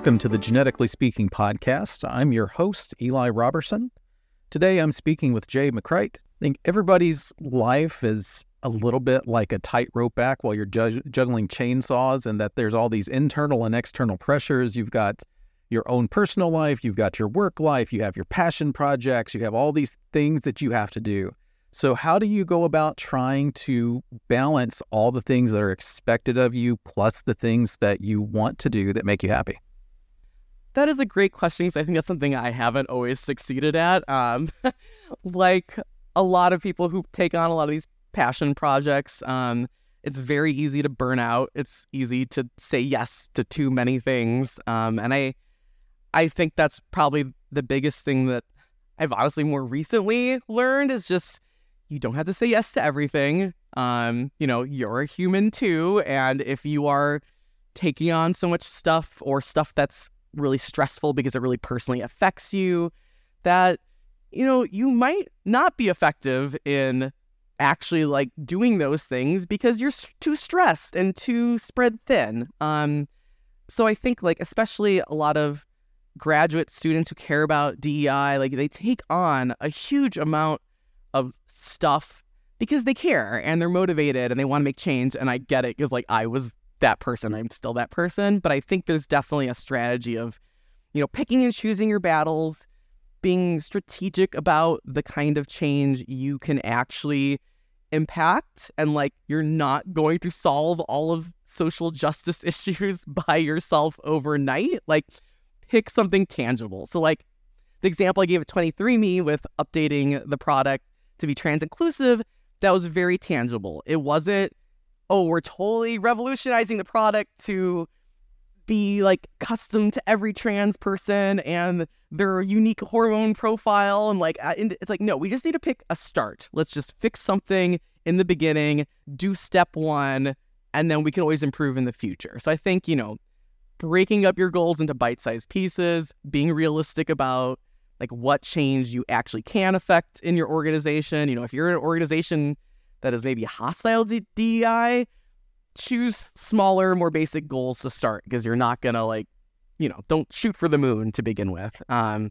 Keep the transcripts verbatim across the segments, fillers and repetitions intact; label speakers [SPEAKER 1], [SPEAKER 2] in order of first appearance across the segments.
[SPEAKER 1] Welcome to the Genetically Speaking podcast. I'm your host, Eli Robertson. Today I'm speaking with Jay McCreight. I think everybody's life is a little bit like a tightrope act while you're ju- juggling chainsaws, and that there's all these internal and external pressures. You've got your own personal life, you've got your work life, you have your passion projects, you have all these things that you have to do. So how do you go about trying to balance all the things that are expected of you plus the things that you want to do that make you happy?
[SPEAKER 2] That is a great question, because I think that's something I haven't always succeeded at. Um, like a lot of people who take on a lot of these passion projects, um, it's very easy to burn out. It's easy to say yes to too many things. Um, and I, I think that's probably the biggest thing that I've honestly more recently learned is just, you don't have to say yes to everything. Um, you know, you're a human too. And if you are taking on so much stuff or stuff that's really stressful because it really personally affects you, that, you know, you might not be effective in actually like doing those things because you're too stressed and too spread thin. Um, so I think like, especially a lot of graduate students who care about D E I, like they take on a huge amount of stuff because they care and they're motivated and they want to make change. And I get it, because like I was that person, I'm still that person. But I think there's definitely a strategy of, you know, picking and choosing your battles, being strategic about the kind of change you can actually impact. And like, you're not going to solve all of social justice issues by yourself overnight. Like, pick something tangible. So like the example I gave at twenty-three and me with updating the product to be trans inclusive, that was very tangible. It wasn't, oh, we're totally revolutionizing the product to be like custom to every trans person and their unique hormone profile. And like, and it's like, no, we just need to pick a start. Let's just fix something in the beginning, do step one, and then we can always improve in the future. So I think, you know, breaking up your goals into bite-sized pieces, being realistic about like what change you actually can affect in your organization. You know, if you're an organization that is maybe hostile to D E I, choose smaller, more basic goals to start, because you're not going to like, you know, don't shoot for the moon to begin with. Um,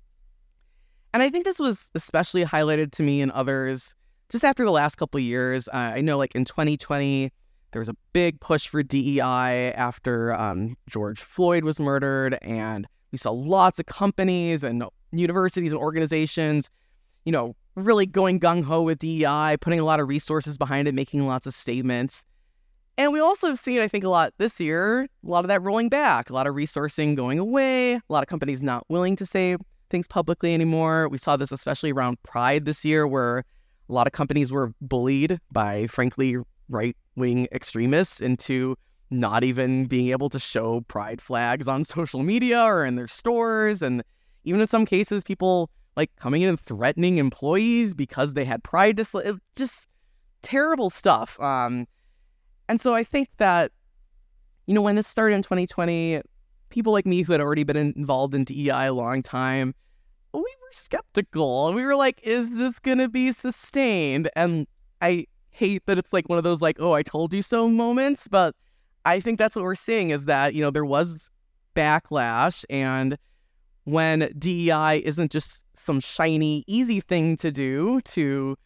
[SPEAKER 2] and I think this was especially highlighted to me and others just after the last couple of years. Uh, I know like in twenty twenty, there was a big push for D E I after um, George Floyd was murdered. And we saw lots of companies and universities and organizations, you know, really going gung-ho with D E I, putting a lot of resources behind it, making lots of statements. And we also have seen, I think, a lot this year, a lot of that rolling back, a lot of resourcing going away, a lot of companies not willing to say things publicly anymore. We saw this especially around Pride this year, where a lot of companies were bullied by, frankly, right-wing extremists into not even being able to show Pride flags on social media or in their stores. And even in some cases, people like coming in and threatening employees because they had Pride display. Just terrible stuff. Um, and so I think that, you know, when this started in twenty twenty, people like me who had already been involved in D E I a long time, we were skeptical. And we were like, is this going to be sustained? And I hate that it's like one of those like, oh, I told you so moments. But I think that's what we're seeing, is that, you know, there was backlash. And when D E I isn't just some shiny, easy thing to do to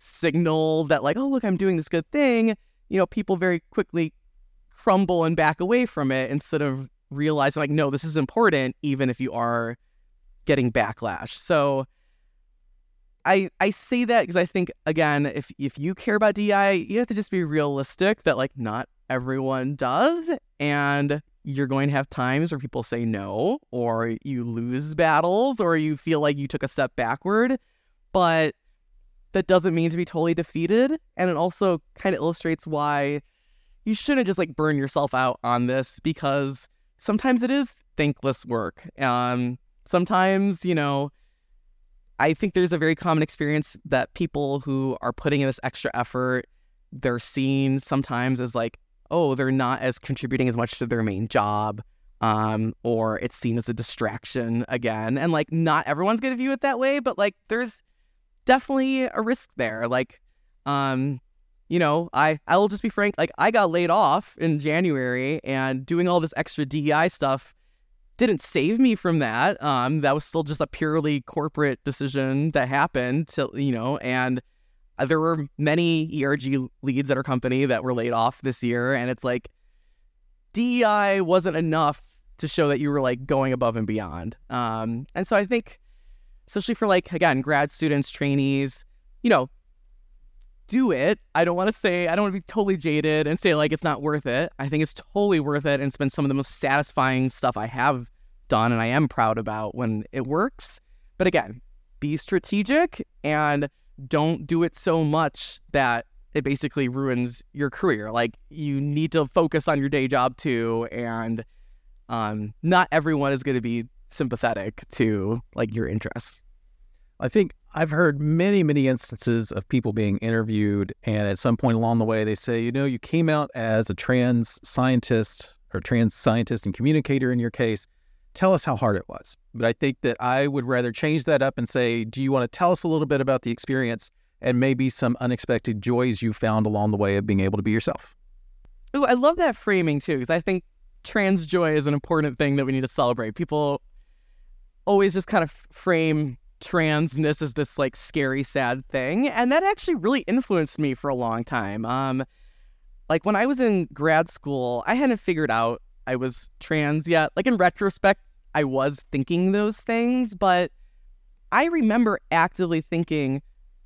[SPEAKER 2] signal that like, oh, look, I'm doing this good thing, you know, people very quickly crumble and back away from it instead of realizing like, no, this is important, even if you are getting backlash. So I I say that because I think, again, if if you care about D E I, you have to just be realistic that like not everyone does. And you're going to have times where people say no, or you lose battles, or you feel like you took a step backward. But that doesn't mean to be totally defeated. And it also kind of illustrates why you shouldn't just like burn yourself out on this, because sometimes it is thankless work. Um, sometimes, you know, I think there's a very common experience that people who are putting in this extra effort, they're seen sometimes as like, oh, they're not as contributing as much to their main job, um, or it's seen as a distraction again. And like, not everyone's going to view it that way, but like, there's definitely a risk there. Like, um, you know, I, I will just be frank, like I got laid off in January, and doing all this extra D E I stuff didn't save me from that. Um, that was still just a purely corporate decision that happened to, you know, and there were many E R G leads at our company that were laid off this year. And it's like, D E I wasn't enough to show that you were like going above and beyond. Um, and so I think, especially for like, again, grad students, trainees, you know, do it. I don't want to say, I don't want to be totally jaded and say like it's not worth it. I think it's totally worth it, and it's been some of the most satisfying stuff I have done and I am proud about when it works. But again, be strategic and don't do it so much that it basically ruins your career. Like, you need to focus on your day job too, and um, not everyone is going to be sympathetic to like your interests.
[SPEAKER 1] I think I've heard many, many instances of people being interviewed, and at some point along the way, they say, you know, you came out as a trans scientist or trans scientist and communicator in your case. Tell us how hard it was. But I think that I would rather change that up and say, do you want to tell us a little bit about the experience and maybe some unexpected joys you found along the way of being able to be yourself?
[SPEAKER 2] Ooh, I love that framing too, because I think trans joy is an important thing that we need to celebrate. People always just kind of frame transness as this like scary, sad thing. And that actually really influenced me for a long time. Um, like when I was in grad school, I hadn't figured out I was trans yet. Like in retrospect, I was thinking those things, but I remember actively thinking,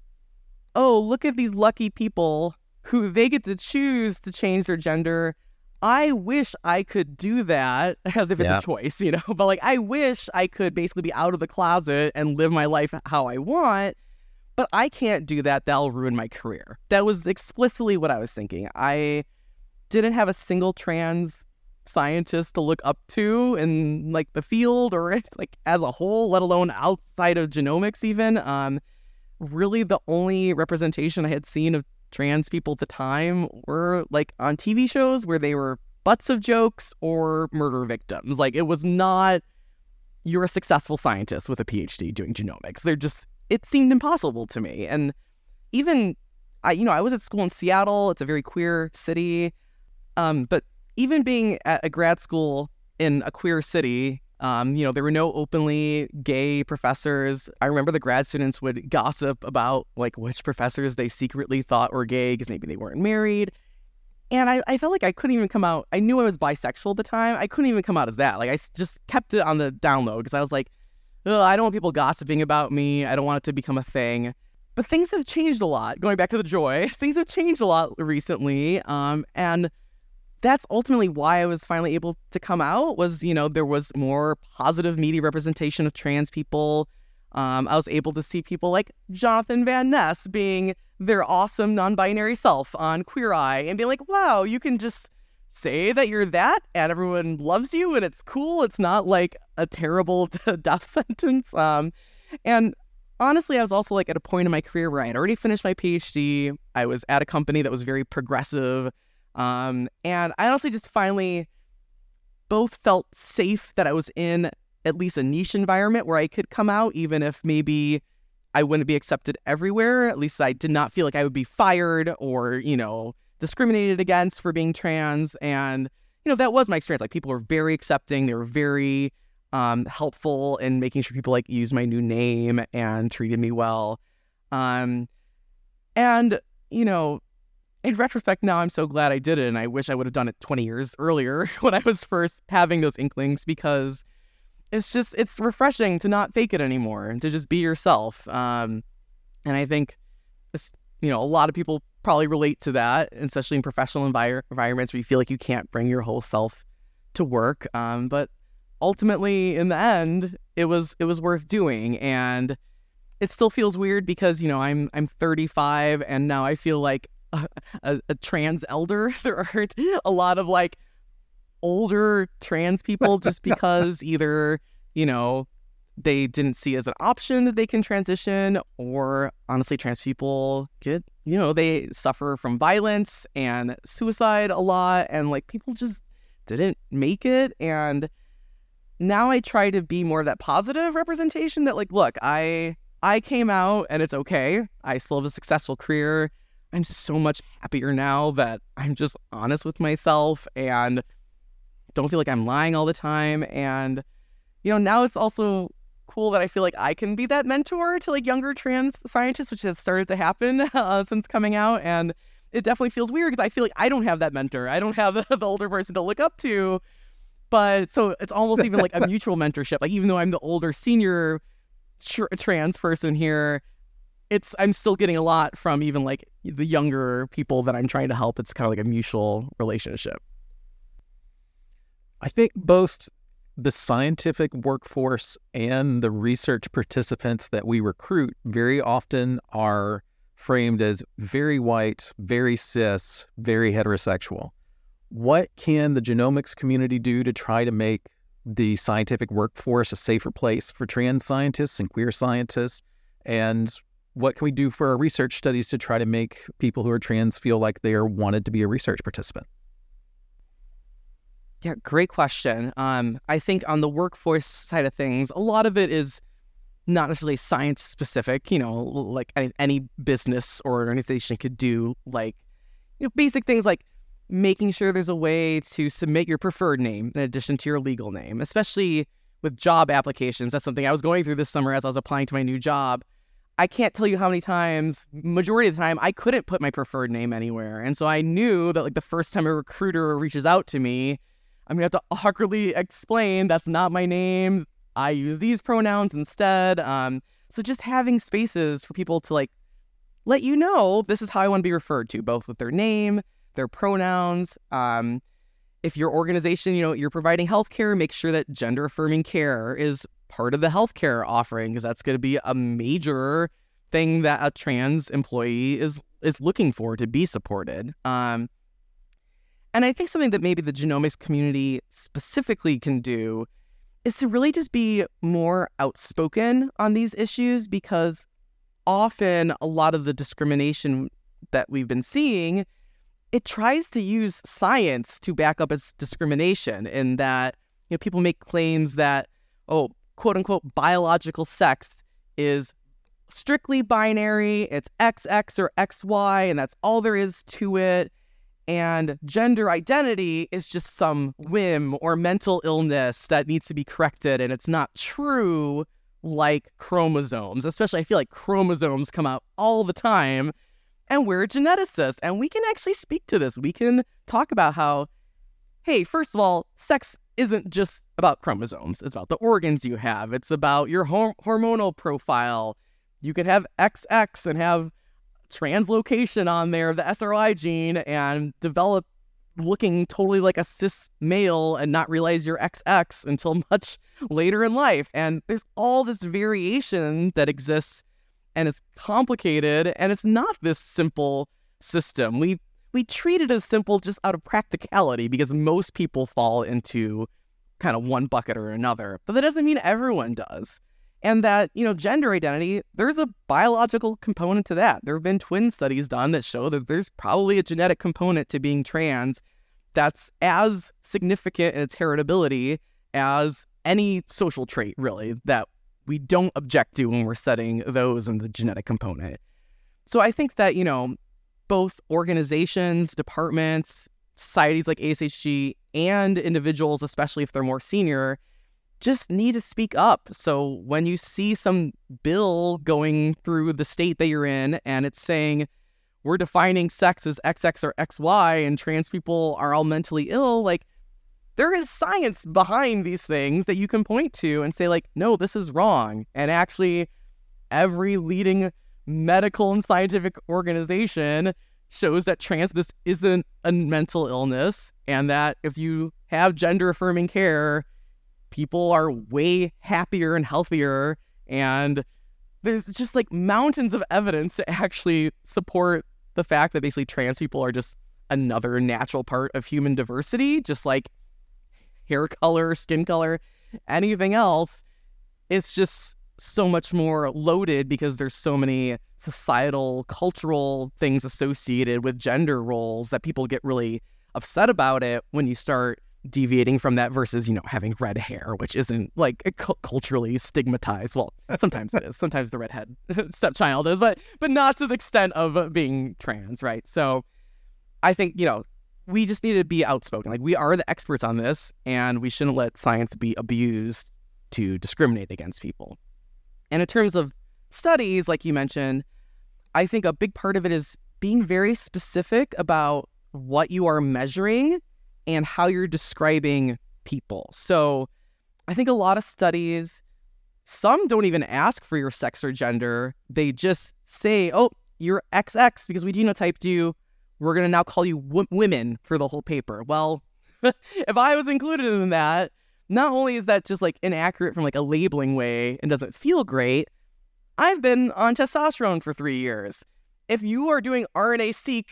[SPEAKER 2] oh, look at these lucky people who they get to choose to change their gender. I wish I could do that, as if it's
[SPEAKER 1] yeah.
[SPEAKER 2] a choice, you know, but like, I wish I could basically be out of the closet and live my life how I want, but I can't do that. That'll ruin my career. That was explicitly what I was thinking. I didn't have a single trans scientist to look up to in like the field or like as a whole, let alone outside of genomics even. Um, really the only representation I had seen of trans people at the time were like on T V shows where they were butts of jokes or murder victims. Like, it was not, you're a successful scientist with a P H D doing genomics. They're just, it seemed impossible to me. And even I, you know, I was at school in Seattle. It's a very queer city. Um, but even being at a grad school in a queer city, um, you know, there were no openly gay professors. I remember the grad students would gossip about like which professors they secretly thought were gay because maybe they weren't married. And I, I felt like I couldn't even come out. I knew I was bisexual at the time. I couldn't even come out as that. Like, I just kept it on the down low because I was like, ugh, I don't want people gossiping about me. I don't want it to become a thing. But things have changed a lot. Going back to the joy, things have changed a lot recently. Um, and that's ultimately why I was finally able to come out was, you know, there was more positive media representation of trans people. Um, I was able to see people like Jonathan Van Ness being their awesome non-binary self on Queer Eye and being like, wow, you can just say that you're that and everyone loves you and it's cool. It's not like a terrible death sentence. Um, and honestly, I was also like at a point in my career where I had already finished my P H D. I was at a company that was very progressive. Um, and I honestly just finally both felt safe that I was in at least a niche environment where I could come out, even if maybe I wouldn't be accepted everywhere. At least I did not feel like I would be fired or, you know, discriminated against for being trans. And, you know, that was my experience. Like, people were very accepting. They were very um, helpful in making sure people like use my new name and treated me well. Um, and, you know, in retrospect, now I'm so glad I did it. And I wish I would have done it twenty years earlier when I was first having those inklings, because it's just, it's refreshing to not fake it anymore and to just be yourself. Um, and I think, this, you know, a lot of people probably relate to that, especially in professional envir- environments where you feel like you can't bring your whole self to work. Um, but ultimately, in the end, it was it was worth doing. And it still feels weird because, you know, I'm I'm thirty-five and now I feel like a, a, a trans elder. There aren't a lot of like older trans people just because either, you know, they didn't see as an option that they can transition, or honestly, trans people get, you know, they suffer from violence and suicide a lot, and like people just didn't make it. And now I try to be more of that positive representation that like, look, I I came out and it's okay. I still have a successful career. I'm so much happier now that I'm just honest with myself and don't feel like I'm lying all the time. And you know, now it's also cool that I feel like I can be that mentor to like younger trans scientists, which has started to happen uh, since coming out. And it definitely feels weird because I feel like I don't have that mentor. I don't have the older person to look up to. But so it's almost even like a mutual mentorship. Like even though I'm the older senior tr- trans person here, it's I'm still getting a lot from even like the younger people that I'm trying to help. It's kind of like a mutual relationship.
[SPEAKER 1] I think both the scientific workforce and the research participants that we recruit very often are framed as very white, very cis, very heterosexual. What can the genomics community do to try to make the scientific workforce a safer place for trans scientists and queer scientists? And what can we do for our research studies to try to make people who are trans feel like they are wanted to be a research participant?
[SPEAKER 2] Yeah, great question. Um, I think on the workforce side of things, a lot of it is not necessarily science specific, you know, like any, any business or organization could do, like, you know, basic things like making sure there's a way to submit your preferred name in addition to your legal name, especially with job applications. That's something I was going through this summer as I was applying to my new job. I can't tell you how many times, majority of the time, I couldn't put my preferred name anywhere. And so I knew that like the first time a recruiter reaches out to me, I'm going to have to awkwardly explain that's not my name. I use these pronouns instead. Um, so just having spaces for people to like let you know this is how I want to be referred to, both with their name, their pronouns. Um, if your organization, you know, you're providing healthcare, make sure that gender affirming care is part of the healthcare offering, because that's going to be a major thing that a trans employee is is looking for to be supported. Um, and I think something that maybe the genomics community specifically can do is to really just be more outspoken on these issues, because often a lot of the discrimination that we've been seeing, it tries to use science to back up its discrimination, in that, you know, people make claims that, oh, quote unquote, biological sex is strictly binary, it's X X or X Y, and that's all there is to it. And gender identity is just some whim or mental illness that needs to be corrected, and it's not true like chromosomes. Especially, I feel like chromosomes come out all the time, and we're geneticists, and we can actually speak to this. We can talk about how, hey, first of all, sex isn't just about chromosomes. It's about the organs you have. It's about your hor- hormonal profile. You can have X X and have translocation on there of the S R I gene and develop looking totally like a cis male and not realize you're X X until much later in life. And there's all this variation that exists, and it's complicated, and it's not this simple system. We we treat it as simple just out of practicality, because most people fall into kind of one bucket or another, but that doesn't mean everyone does. And that, you know, gender identity, there's a biological component to that. There have been twin studies done that show that there's probably a genetic component to being trans that's as significant in its heritability as any social trait, really, that we don't object to when we're setting those in the genetic component. So I think that, you know, both organizations, departments, societies like A S H G, and individuals, especially if they're more senior, just need to speak up. So when you see some bill going through the state that you're in and it's saying we're defining sex as X X or X Y and trans people are all mentally ill, like, there is science behind these things that you can point to and say, like, no, this is wrong. And actually, every leading medical and scientific organization shows that trans, this isn't a mental illness, and that if you have gender affirming care, people are way happier and healthier, and there's just like mountains of evidence to actually support the fact that basically trans people are just another natural part of human diversity, just like hair color, skin color, anything else. It's just so much more loaded because there's so many societal, cultural things associated with gender roles that people get really upset about it when you start deviating from that versus, you know, having red hair, which isn't like cu- culturally stigmatized. Well, sometimes it is. Sometimes the redhead stepchild is, but but not to the extent of being trans, right? So I think, you know, we just need to be outspoken. Like, we are the experts on this, and we shouldn't let science be abused to discriminate against people. And in terms of studies, like you mentioned, I think a big part of it is being very specific about what you are measuring and how you're describing people. So I think a lot of studies, some don't even ask for your sex or gender. They just say, oh, you're X X because we genotyped you. We're going to now call you w- women for the whole paper. Well, if I was included in that, not only is that just like inaccurate from like a labeling way and doesn't feel great, I've been on testosterone for three years. If you are doing R N A-seq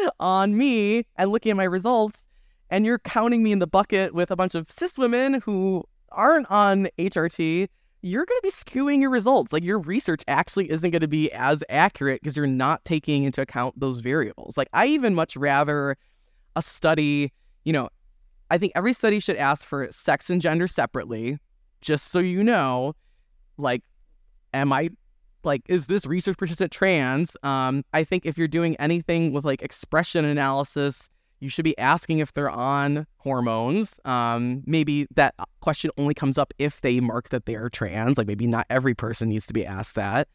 [SPEAKER 2] on me and looking at my results, and you're counting me in the bucket with a bunch of cis women who aren't on H R T, you're going to be skewing your results. Like, your research actually isn't going to be as accurate because you're not taking into account those variables. Like, I even much rather a study, you know, I think every study should ask for sex and gender separately, just so you know, like, am I, like, is this research participant trans? Um, I think if you're doing anything with, like, expression analysis, you should be asking if they're on hormones. Um, maybe that question only comes up if they mark that they are trans. Like, maybe not every person needs to be asked that.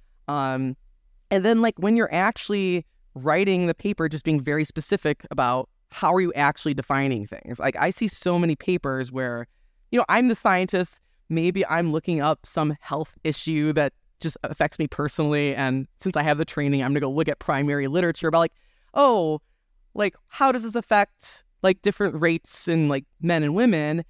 [SPEAKER 2] Um, and then, like, when you're actually writing the paper, just being very specific about how are you actually defining things. Like, I see so many papers where, you know, I'm the scientist. Maybe I'm looking up some health issue that just affects me personally. And since I have the training, I'm going to go look at primary literature about, like, oh, like, how does this affect, like, different rates in, like, men and women?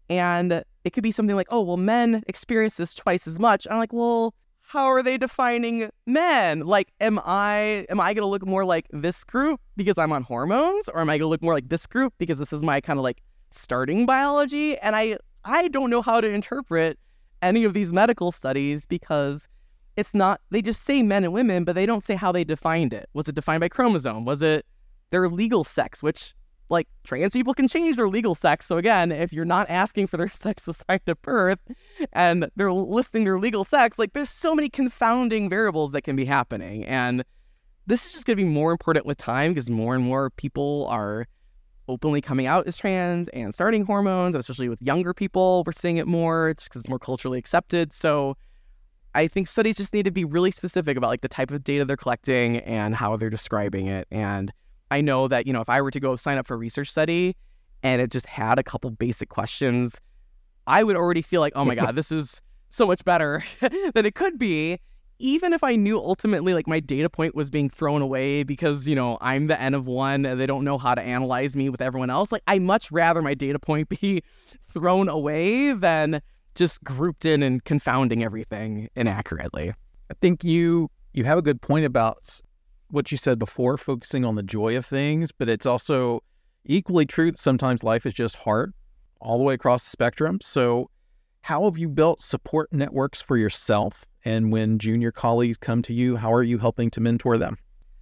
[SPEAKER 2] And it could be something like, oh, well, men experience this twice as much. I'm like, well, how are they defining men? Like, am I am I going to look more like this group because I'm on hormones? Or am I going to look more like this group because this is my kind of, like, starting biology? And I, I don't know how to interpret any of these medical studies because it's not, they just say men and women, but they don't say how they defined it. Was it defined by chromosome? Was it their legal sex, which, like, trans people can change their legal sex. So again, if you're not asking for their sex assigned at birth and they're listing their legal sex, like, there's so many confounding variables that can be happening. And this is just going to be more important with time because more and more people are openly coming out as trans and starting hormones, especially with younger people. We're seeing it more just because it's more culturally accepted. So I think studies just need to be really specific about, like, the type of data they're collecting and how they're describing it. And I know that, you know, if I were to go sign up for a research study and it just had a couple basic questions, I would already feel like, oh my God, this is so much better than it could be. Even if I knew ultimately, like, my data point was being thrown away because, you know, I'm the N of one and they don't know how to analyze me with everyone else. Like, I much rather my data point be thrown away than just grouped in and confounding everything inaccurately.
[SPEAKER 1] I think you you have a good point about what you said before, focusing on the joy of things, but it's also equally true that sometimes life is just hard all the way across the spectrum. So how have you built support networks for yourself? And when junior colleagues come to you, how are you helping to mentor them?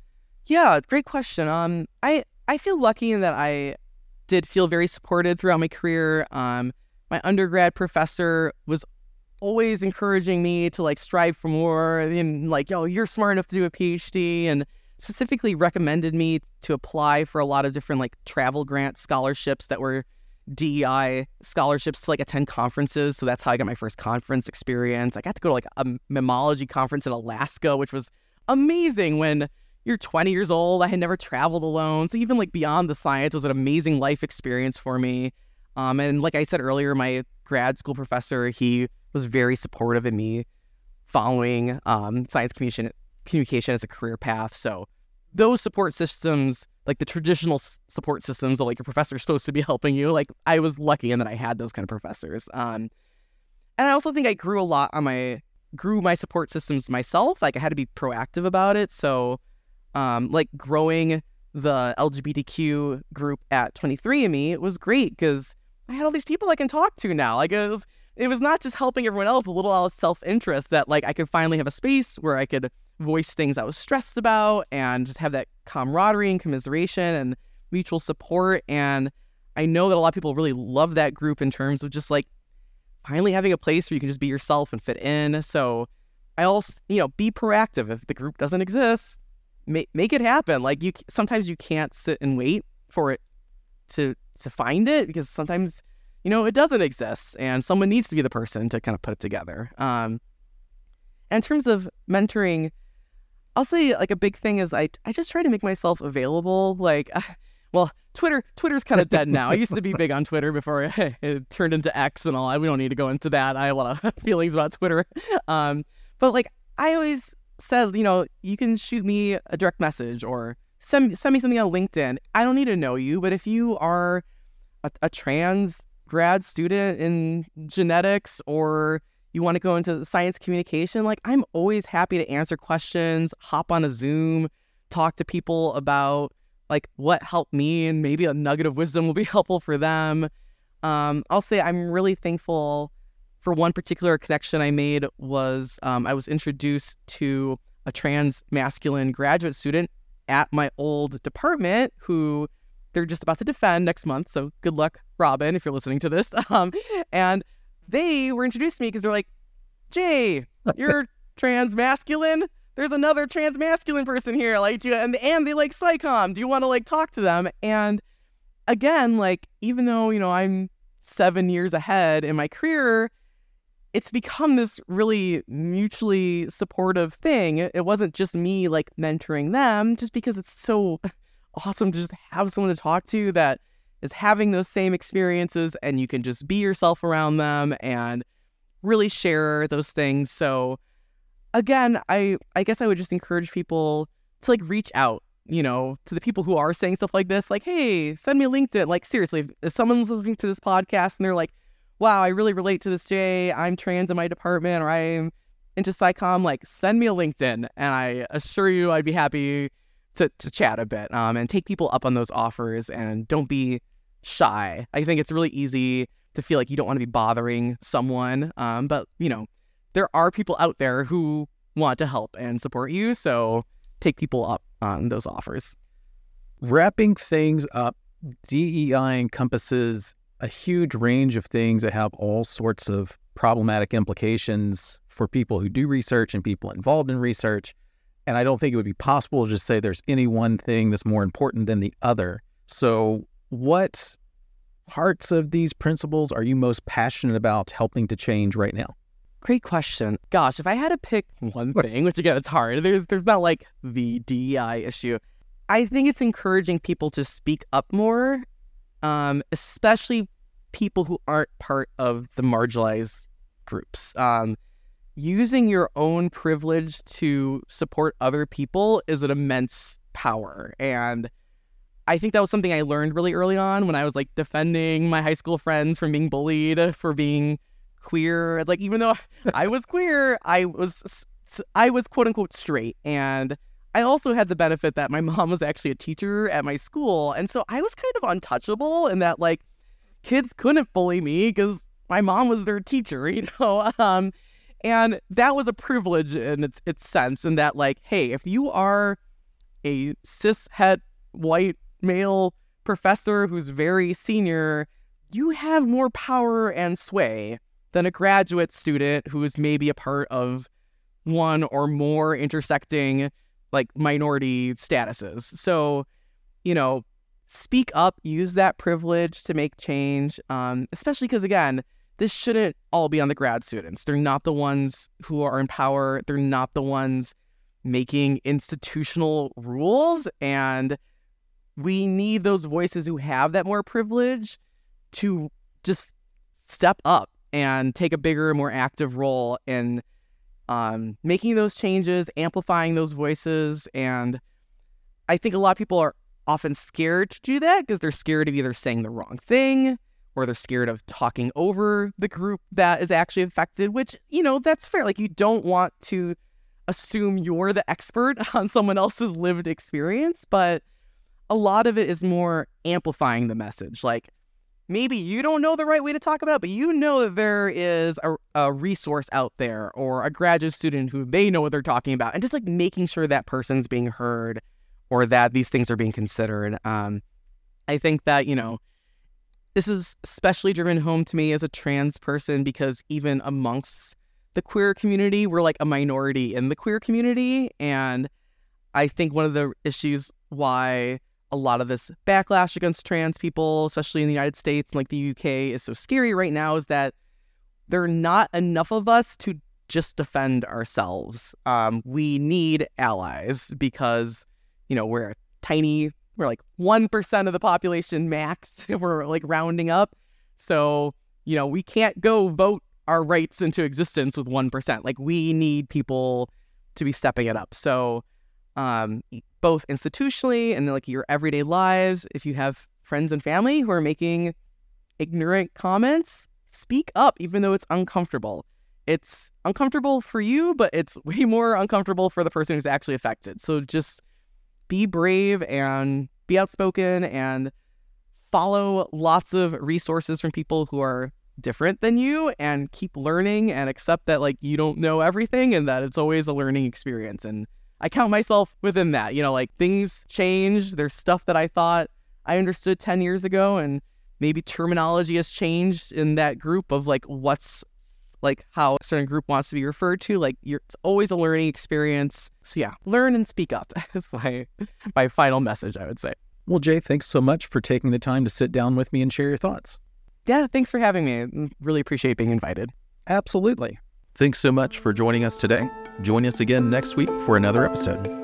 [SPEAKER 2] Yeah, great question. Um, I, I feel lucky in that I did feel very supported throughout my career. Um, my undergrad professor was always encouraging me to, like, strive for more and, like, yo, you're smart enough to do a PhD, and specifically recommended me to apply for a lot of different, like, travel grant scholarships that were D E I scholarships to, like, attend conferences. So that's how I got my first conference experience. I got to go to, like, a mammalogy conference in Alaska, which was amazing. When you're twenty years old, I had never traveled alone. So even, like, beyond the science, it was an amazing life experience for me. Um, and like I said earlier, my grad school professor, he was very supportive of me following um, science communication, communication as a career path. So those support systems, like the traditional s- support systems of, like, your professor's supposed to be helping you, like, I was lucky in that I had those kind of professors. Um, and I also think I grew a lot on my, grew my support systems myself. Like, I had to be proactive about it. So um, like, growing the L G B T Q group at twenty-three and me, it was great because I had all these people I can talk to now. Like, it was, it was not just helping everyone else, a little out of self-interest that, like, I could finally have a space where I could voice things I was stressed about and just have that camaraderie and commiseration and mutual support. And I know that a lot of people really love that group in terms of just, like, finally having a place where you can just be yourself and fit in. So I also, you know, be proactive. If the group doesn't exist, make, make it happen. Like, you, sometimes you can't sit and wait for it to to find it because sometimes you know, it doesn't exist and someone needs to be the person to kind of put it together. Um, and in terms of mentoring, I'll say like a big thing is I I just try to make myself available. Like, uh, well, Twitter Twitter's kind of dead now. I used to be big on Twitter before it, it turned into X and all. We don't need to go into that. I have a lot of feelings about Twitter. Um, but like I always said, you know, you can shoot me a direct message or send send me something on LinkedIn. I don't need to know you, but if you are a, a trans grad student in genetics or you want to go into science communication, like I'm always happy to answer questions, hop on a Zoom, talk to people about like what helped me and maybe a nugget of wisdom will be helpful for them. Um, I'll say I'm really thankful for one particular connection I made was um, I was introduced to a trans masculine graduate student at my old department who they're just about to defend next month. So good luck, Robin, if you're listening to this. Um, and they were introduced to me because they're like, Jay, you're trans masculine. There's another trans masculine person here. Like, do you, and, and they like SciComm. Do you want to like talk to them? And again, like, even though, you know, I'm seven years ahead in my career, it's become this really mutually supportive thing. It wasn't just me like mentoring them just because it's so awesome to just have someone to talk to that is having those same experiences and you can just be yourself around them and really share those things. So again, I, I guess I would just encourage people to like reach out, you know, to the people who are saying stuff like this, like, hey, send me a LinkedIn. Like seriously, if, if someone's listening to this podcast and they're like, wow, I really relate to this, Jay, I'm trans in my department or I'm into SciComm, like send me a LinkedIn and I assure you I'd be happy to, to chat a bit um, and take people up on those offers and don't be shy. I think it's really easy to feel like you don't want to be bothering someone. Um, but, you know, there are people out there who want to help and support you. So take people up on those offers.
[SPEAKER 1] Wrapping things up, D E I encompasses a huge range of things that have all sorts of problematic implications for people who do research and people involved in research. And I don't think it would be possible to just say there's any one thing that's more important than the other. So what parts of these principles are you most passionate about helping to change right now?
[SPEAKER 2] Great question. Gosh, if I had to pick one thing, which again, it's hard. There's there's not like the D E I issue. I think it's encouraging people to speak up more, um, especially people who aren't part of the marginalized groups. Um, using your own privilege to support other people is an immense power. And I think that was something I learned really early on when I was like defending my high school friends from being bullied for being queer. Like, even though I was queer, I was I was quote unquote straight. And I also had the benefit that my mom was actually a teacher at my school. And so I was kind of untouchable in that like kids couldn't bully me because my mom was their teacher, you know? Um, and that was a privilege in its, its sense in that like, hey, if you are a cishet white male professor who's very senior, you have more power and sway than a graduate student who is maybe a part of one or more intersecting like minority statuses. So, you know, speak up, use that privilege to make change, um, especially because, again, this shouldn't all be on the grad students. They're not the ones who are in power. They're not the ones making institutional rules. And we need those voices who have that more privilege to just step up and take a bigger, more active role in um, making those changes, amplifying those voices. And I think a lot of people are often scared to do that because they're scared of either saying the wrong thing or they're scared of talking over the group that is actually affected, which, you know, that's fair. Like, you don't want to assume you're the expert on someone else's lived experience, but a lot of it is more amplifying the message. Like, maybe you don't know the right way to talk about it, but you know that there is a, a resource out there or a graduate student who they know what they're talking about, and just like making sure that person's being heard or that these things are being considered. Um, I think that, you know, this is especially driven home to me as a trans person because even amongst the queer community, we're like a minority in the queer community. And I think one of the issues why a lot of this backlash against trans people, especially in the United States and like the U K, is so scary right now is that there are not enough of us to just defend ourselves. Um, we need allies because, you know, we're a tiny, we're like one percent of the population max if we're like rounding up. So, you know, we can't go vote our rights into existence with one percent. Like, we need people to be stepping it up. So, um, both institutionally and like your everyday lives, if you have friends and family who are making ignorant comments, speak up, even though it's uncomfortable. It's uncomfortable for you, but it's way more uncomfortable for the person who's actually affected. So just be brave and be outspoken and follow lots of resources from people who are different than you, and keep learning and accept that like you don't know everything and that it's always a learning experience. And I count myself within that. You know, like, things change. There's stuff that I thought I understood ten years ago, and maybe terminology has changed in that group of like what's like how a certain group wants to be referred to. Like, you're, it's always a learning experience. So yeah, learn and speak up. That's my my final message, I would say.
[SPEAKER 1] Well, Jay, thanks so much for taking the time to sit down with me and share your thoughts.
[SPEAKER 2] Yeah, thanks for having me. Really appreciate being invited.
[SPEAKER 1] Absolutely. Thanks so much for joining us today. Join us again next week for another episode.